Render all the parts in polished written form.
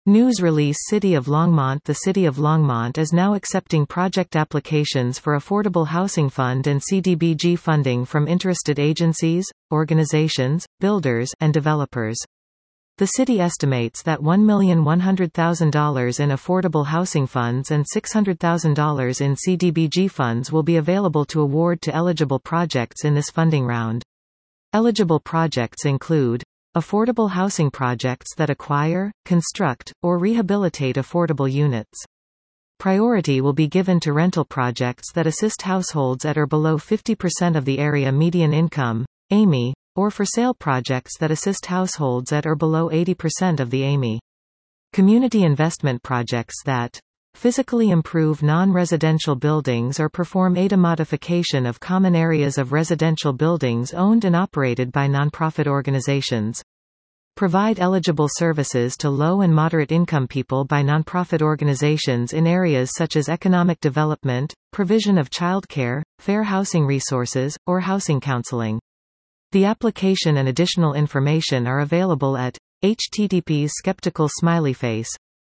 News release City of Longmont. The City of Longmont is now accepting project applications for Affordable Housing Fund and CDBG funding from interested agencies, organizations, builders, and developers. The city estimates that $1,100,000 in affordable housing funds and $600,000 in CDBG funds will be available to award to eligible projects in this funding round. Eligible projects include affordable housing projects that acquire, construct, or rehabilitate affordable units. Priority will be given to rental projects that assist households at or below 50% of the area median income, AMI, or for sale projects that assist households at or below 80% of the AMI. Community investment projects that physically improve non-residential buildings or perform ADA modification of common areas of residential buildings owned and operated by nonprofit organizations. Provide eligible services to low and moderate income people by nonprofit organizations in areas such as economic development, provision of childcare, fair housing resources, or housing counseling. The application and additional information are available at https skeptical smiley face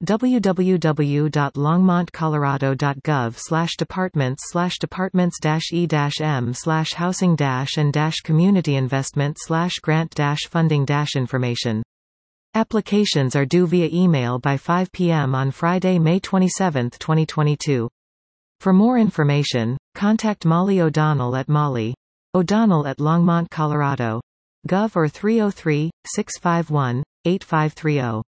www.longmontcolorado.gov/departments/e-m/housing-and-grant-funding-information. Applications are due via email by 5 p.m. on Friday, May 27, 2022. For more information, contact Molly O'Donnell at O'Donnell@longmontcolorado.gov or 303-651-8530.